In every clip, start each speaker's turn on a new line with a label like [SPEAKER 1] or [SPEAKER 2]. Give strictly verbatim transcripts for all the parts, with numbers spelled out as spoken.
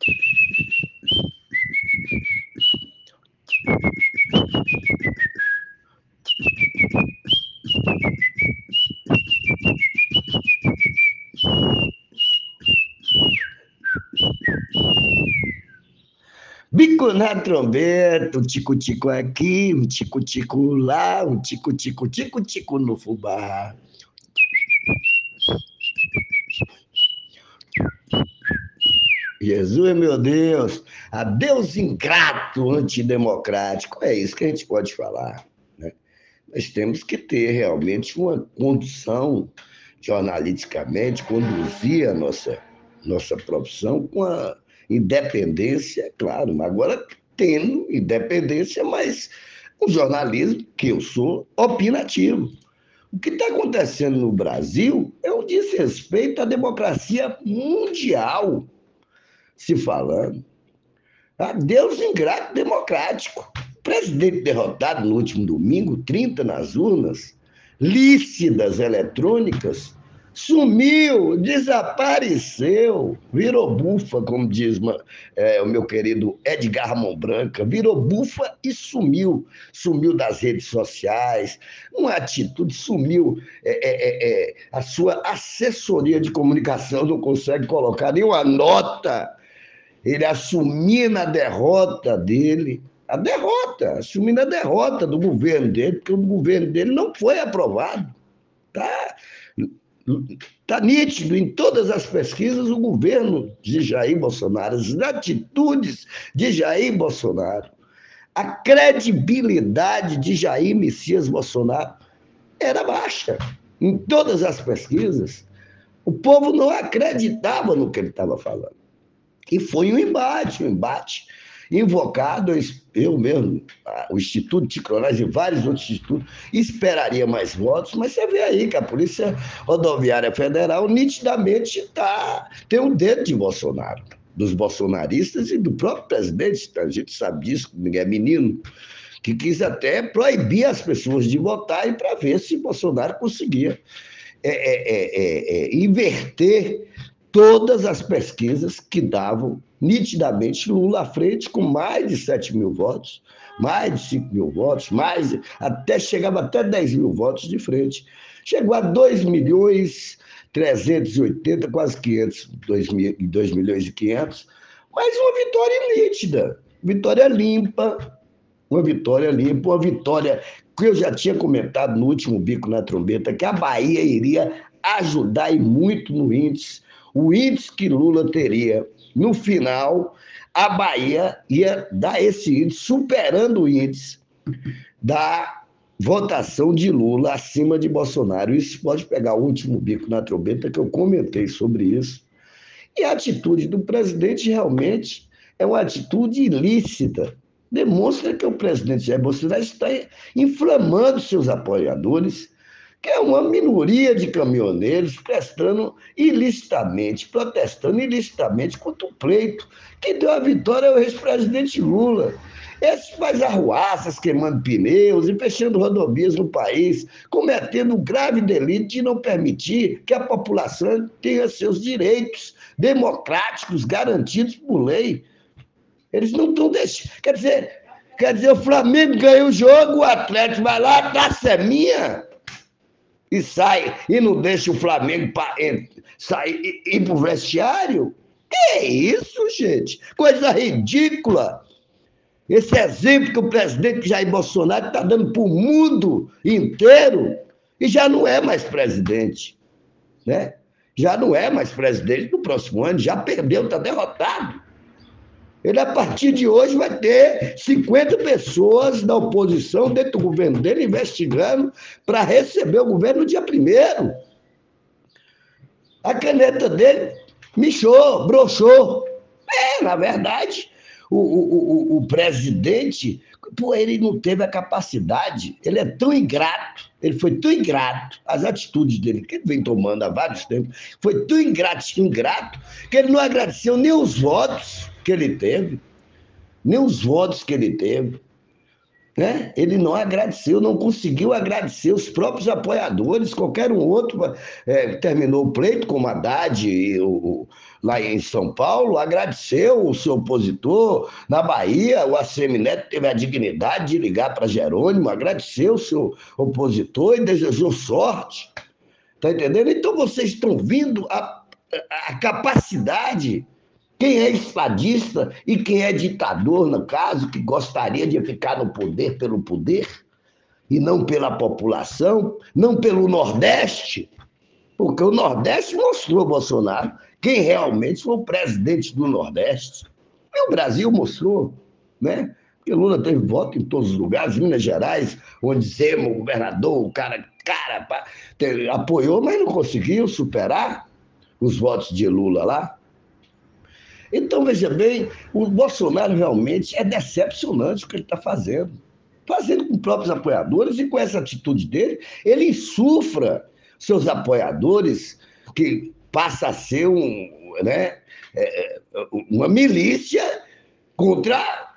[SPEAKER 1] Bico na trombeta, um tico-tico aqui, um tico-tico lá, um tico-tico, tico-tico no fubá. Jesus, meu Deus, adeus ingrato antidemocrático. É isso que a gente pode falar, né? Nós temos que ter realmente uma condução, jornalisticamente, conduzir a nossa, nossa profissão com a independência, claro, mas agora tendo independência, mas um jornalismo, que eu sou, opinativo. O que está acontecendo no Brasil é um desrespeito à democracia mundial, se falando. Adeus ingrato democrático. O presidente derrotado no último domingo, trinta nas urnas, lícidas eletrônicas, sumiu, desapareceu, virou bufa, como diz é, o meu querido Edgar Ramon Branca, virou bufa e sumiu. Sumiu das redes sociais, uma atitude, sumiu. É, é, é, a sua assessoria de comunicação não consegue colocar nenhuma nota. Ele assumindo a derrota dele, a derrota, assumindo a derrota do governo dele, porque o governo dele não foi aprovado. Está tá nítido em todas as pesquisas o governo de Jair Bolsonaro, as atitudes de Jair Bolsonaro, a credibilidade de Jair Messias Bolsonaro era baixa em todas as pesquisas. O povo não acreditava no que ele estava falando. E foi um embate, um embate invocado, eu mesmo, o Instituto de Cronagem e vários outros institutos, esperaria mais votos, mas você vê aí que a Polícia Rodoviária Federal nitidamente tá, tem um dedo de Bolsonaro, dos bolsonaristas e do próprio presidente, a gente sabe disso, ninguém é menino, que quis até proibir as pessoas de votarem para ver se Bolsonaro conseguia é, é, é, é, inverter todas as pesquisas que davam nitidamente Lula à frente com mais de sete mil votos, mais de cinco mil votos, mais, até, chegava até dez mil votos de frente. Chegou a dois milhões trezentos e oitenta, quase quinhentos, dois milhões e quinhentos, mas uma vitória nítida, vitória limpa, uma vitória limpa, uma vitória que eu já tinha comentado no último Bico na Trombeta, que a Bahia iria ajudar e muito no índice, o índice que Lula teria no final, a Bahia ia dar esse índice, superando o índice da votação de Lula acima de Bolsonaro. Isso pode pegar o último Bico na Trombeta, que eu comentei sobre isso. E a atitude do presidente realmente é uma atitude ilícita. Demonstra que o presidente Jair Bolsonaro está inflamando seus apoiadores, que é uma minoria de caminhoneiros prestando ilicitamente, protestando ilicitamente contra o pleito que deu a vitória ao ex-presidente Lula. Esses faz arruaças, queimando pneus e fechando rodovias no país, cometendo o grave delito de não permitir que a população tenha seus direitos democráticos garantidos por lei. Eles não estão deixando. Quer dizer, quer dizer, o Flamengo ganha o jogo, o Atlético vai lá, a taça é minha. E sai, e não deixa o Flamengo pra, sair, ir para o vestiário? Que isso, gente? Coisa ridícula. Esse exemplo que o presidente Jair Bolsonaro está dando para o mundo inteiro, e já não é mais presidente, né? Já não é mais presidente no próximo ano, já perdeu, está derrotado. Ele, a partir de hoje, vai ter cinquenta pessoas da oposição dentro do governo dele investigando para receber o governo no dia primeiro. A caneta dele michou, broxou. É, na verdade, o, o, o, o presidente, pô, ele não teve a capacidade, ele é tão ingrato, ele foi tão ingrato, as atitudes dele, que ele vem tomando há vários tempos, foi tão ingrato, ingrato, que ele não agradeceu nem os votos que ele teve, nem os votos que ele teve. né? Ele não agradeceu, não conseguiu agradecer os próprios apoiadores, qualquer um outro é, terminou o pleito, como Haddad e o, lá em São Paulo, agradeceu o seu opositor. Na Bahia, o ACM Neto teve a dignidade de ligar para Jerônimo, agradeceu o seu opositor e desejou sorte. Está entendendo? Então vocês estão vindo a, a capacidade. Quem é estadista e quem é ditador, no caso, que gostaria de ficar no poder pelo poder e não pela população, não pelo Nordeste, porque o Nordeste mostrou Bolsonaro quem realmente foi o presidente do Nordeste. E o Brasil mostrou, né? Porque Lula teve voto em todos os lugares, Minas Gerais, onde Zema, o governador, o cara, cara pá, teve, apoiou, mas não conseguiu superar os votos de Lula lá. Então, veja bem, o Bolsonaro realmente é decepcionante o que ele está fazendo. Fazendo com próprios apoiadores e com essa atitude dele, ele insufra seus apoiadores, que passa a ser um, né, uma milícia contra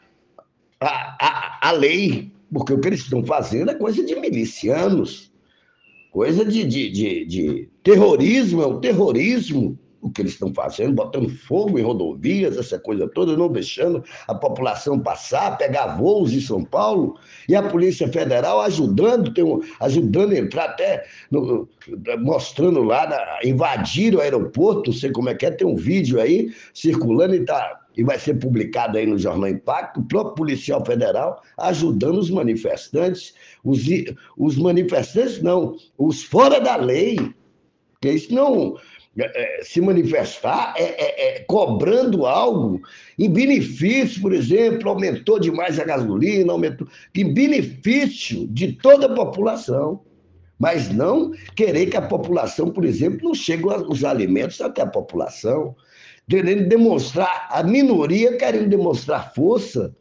[SPEAKER 1] a, a, a lei, porque o que eles estão fazendo é coisa de milicianos, coisa de, de, de, de terrorismo, é o terrorismo o que eles estão fazendo, botando fogo em rodovias, essa coisa toda, não deixando a população passar, pegar voos em São Paulo, e a Polícia Federal ajudando, tem um, ajudando a entrar até, no, mostrando lá, na, invadir o aeroporto, não sei como é que é, tem um vídeo aí circulando e, tá, e vai ser publicado aí no Jornal Impacto, o próprio policial federal ajudando os manifestantes, os, os manifestantes não, os fora da lei, que isso não... se manifestar é, é, é, cobrando algo em benefício, por exemplo, aumentou demais a gasolina, aumentou, em benefício de toda a população, mas não querer que a população, por exemplo, não chegue os alimentos até a população, querendo demonstrar, a minoria querendo demonstrar força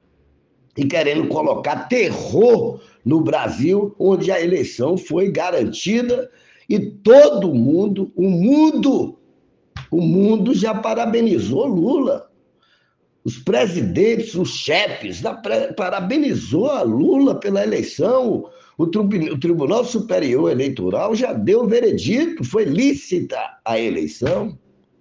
[SPEAKER 1] e querendo colocar terror no Brasil, onde a eleição foi garantida. E todo mundo, o mundo, o mundo já parabenizou Lula. Os presidentes, os chefes, parabenizou a Lula pela eleição. O Tribunal Superior Eleitoral já deu o veredito, foi lícita a eleição.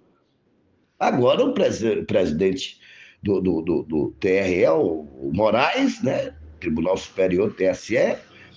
[SPEAKER 1] Agora o presidente do, do, do, do T R E, o Moraes, né? Tribunal Superior, T S E,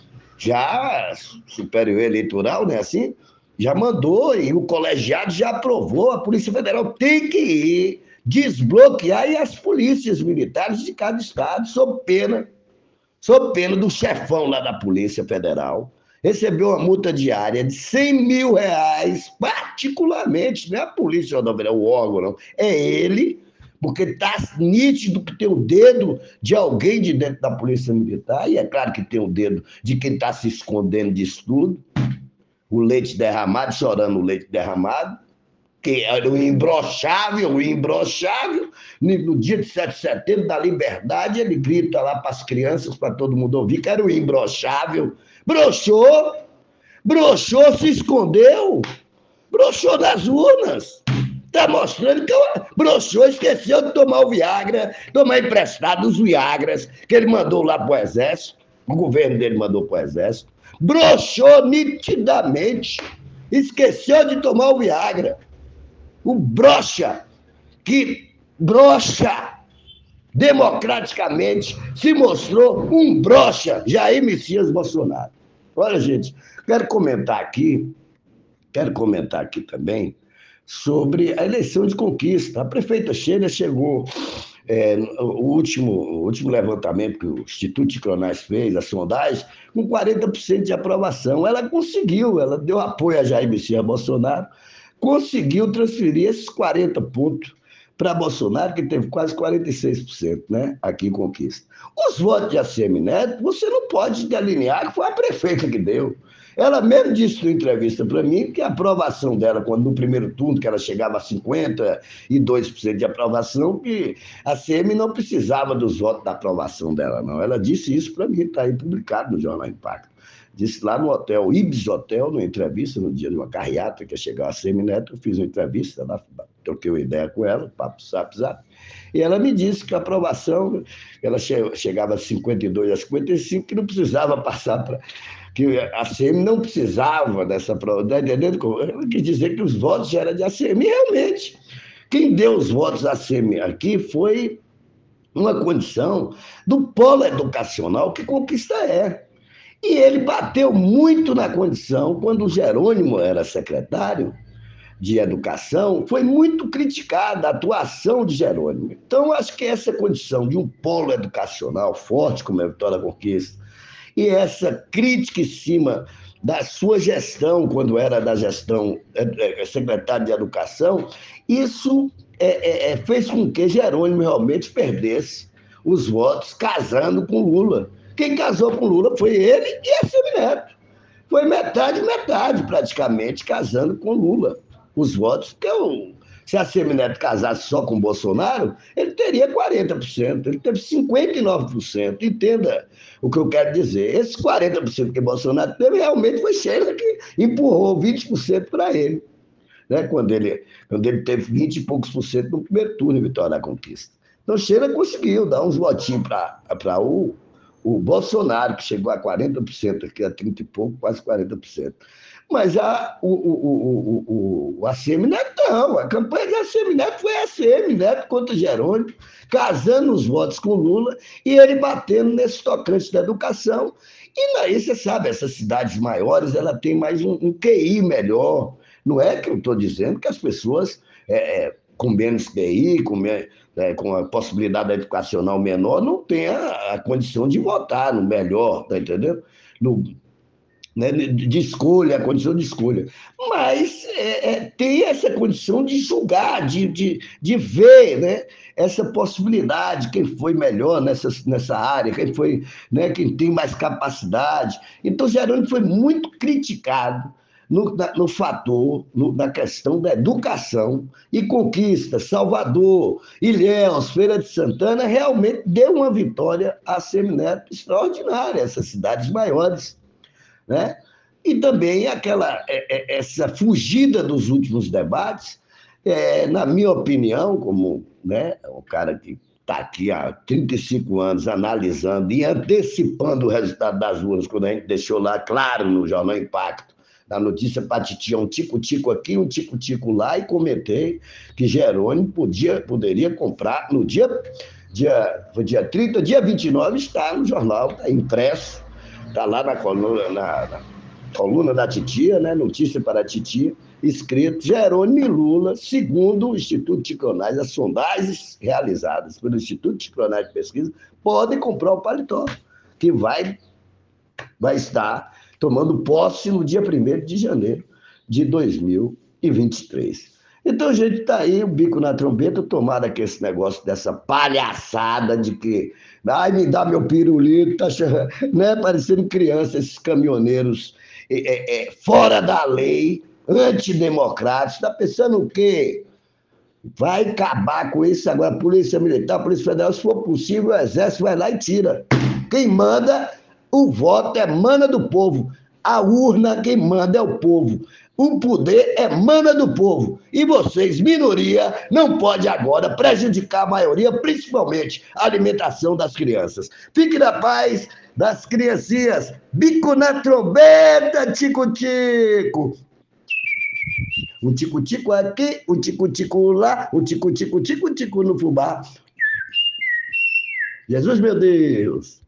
[SPEAKER 1] já Superior Eleitoral, né, assim, já mandou e o colegiado já aprovou, a Polícia Federal tem que ir desbloquear e as polícias militares de cada estado, sob pena, sob pena do chefão lá da Polícia Federal, recebeu uma multa diária de cem mil reais, particularmente, não é a Polícia Rodoviária, o órgão, não, é ele, porque está nítido que tem o dedo de alguém de dentro da Polícia Militar, e é claro que tem o dedo de quem está se escondendo disso tudo, o leite derramado, chorando o leite derramado, que era o imbrochável, o imbrochável, no dia de sete de setembro, da liberdade, ele grita lá para as crianças, para todo mundo ouvir, que era o imbrochável, broxou, broxou, se escondeu, broxou nas urnas. Está mostrando que broxou, esqueceu de tomar o Viagra, tomar emprestado os Viagras, que ele mandou lá para o Exército, o governo dele mandou para o Exército, broxou nitidamente, esqueceu de tomar o Viagra. O broxa, que broxa democraticamente, se mostrou um broxa, Jair Messias Bolsonaro. Olha, gente, quero comentar aqui, quero comentar aqui também, sobre a eleição de Conquista. A prefeita Sheila chegou, é, o, último, o último levantamento que o Instituto de Cronais fez, a sondagem, com quarenta por cento de aprovação. Ela conseguiu, ela deu apoio a Jair Messias Bolsonaro, conseguiu transferir esses quarenta pontos para Bolsonaro, que teve quase quarenta e seis por cento, né, aqui em Conquista. Os votos de A C M Neto, você não pode delinear que foi a prefeita que deu. Ela mesmo disse em entrevista para mim que a aprovação dela, quando no primeiro turno, que ela chegava a cinquenta e dois por cento de aprovação, que a A C M não precisava dos votos da aprovação dela, não. Ela disse isso para mim, está aí publicado no Jornal Impacto. Disse lá no hotel, Ibis Hotel, numa entrevista, no dia de uma carreata que ia chegar a A C M Neto, eu fiz uma entrevista lá, troquei uma ideia com ela, papo zap, zap, e ela me disse que a aprovação, ela chegava a cinquenta e dois a cinquenta e cinco, que não precisava passar para... que a A C M não precisava dessa prova, está entendendo? Ela quis dizer que os votos já eram de A C M, e realmente, quem deu os votos à A C M aqui foi uma condição do polo educacional que Conquista é. E ele bateu muito na condição, quando o Jerônimo era secretário de Educação, foi muito criticada a atuação de Jerônimo. Então, acho que essa condição de um polo educacional forte, como é a Vitória da Conquista, e essa crítica em cima da sua gestão, quando era da gestão secretário de Educação, isso é, é, fez com que Jerônimo realmente perdesse os votos casando com Lula. Quem casou com Lula foi ele e a Semineto. Foi metade, metade, praticamente, casando com Lula. Os votos, porque eu, se a Semineto casasse só com Bolsonaro, ele teria quarenta por cento, ele teve cinquenta e nove por cento. Entenda o que eu quero dizer. Esses quarenta por cento que Bolsonaro teve, realmente foi Sheila que empurrou vinte por cento para ele, né? quando, ele, quando ele teve vinte e poucos por cento no primeiro turno, Vitória da Conquista. Então, Sheila conseguiu dar uns votinhos para o, o Bolsonaro, que chegou a quarenta por cento, aqui a trinta e pouco, quase quarenta por cento. Mas a, o, o, o, o, o A C M Neto não, a campanha da A C M Neto foi a ACM Neto contra Jerônimo, casando os votos com Lula e ele batendo nesses tocantes da educação. E aí você sabe, essas cidades maiores, ela tem mais um, um Q I melhor. Não é que eu estou dizendo que as pessoas é, é, com menos Q I, com, me, é, com a possibilidade educacional menor, não tenham a, a condição de votar no melhor, tá entendendo? No, né, de escolha, a condição de escolha. Mas é, é, tem essa condição de julgar, de, de, de ver, né, essa possibilidade, quem foi melhor nessa, nessa área, quem foi, né, quem tem mais capacidade. Então, Jerônimo foi muito criticado no, na, no fator, no, na questão da educação, e Conquista, Salvador, Ilhéus, Feira de Santana, realmente deu uma vitória a Semineto extraordinária, essas cidades maiores, né? E também aquela, essa fugida dos últimos debates, é, na minha opinião, como, né, um cara que está aqui há trinta e cinco anos analisando e antecipando o resultado das urnas, quando a gente deixou lá claro no Jornal Impacto, na notícia para titia, um tico-tico aqui, um tico-tico lá, e comentei que Jerônimo podia, poderia comprar no dia, dia, foi dia trinta, dia vinte e nove, está no jornal, está impresso, está lá na coluna, na, na coluna da titia, né? Notícia para a titia, escrito Jerônimo e Lula, segundo o Instituto Ticronais, as sondagens realizadas pelo Instituto Ticronais de Pesquisa, podem comprar o paletó, que vai, vai estar tomando posse no dia primeiro de janeiro de dois mil e vinte e três. Então, gente, está aí o bico na trombeta, tomara que esse negócio dessa palhaçada de que, ai, me dá meu pirulito, tá, né, parecendo criança, esses caminhoneiros é, é, fora da lei, antidemocráticos, está pensando o quê? Vai acabar com isso agora, a Polícia Militar, a Polícia Federal, se for possível, o Exército vai lá e tira. Quem manda o voto emana do povo. A urna, quem manda é o povo. O poder emana do povo. E vocês, minoria, não pode agora prejudicar a maioria, principalmente a alimentação das crianças. Fique na paz das criancinhas. Bico na trombeta, tico-tico. Um tico-tico aqui, um tico-tico lá, um tico-tico, tico-tico no fubá. Jesus, meu Deus!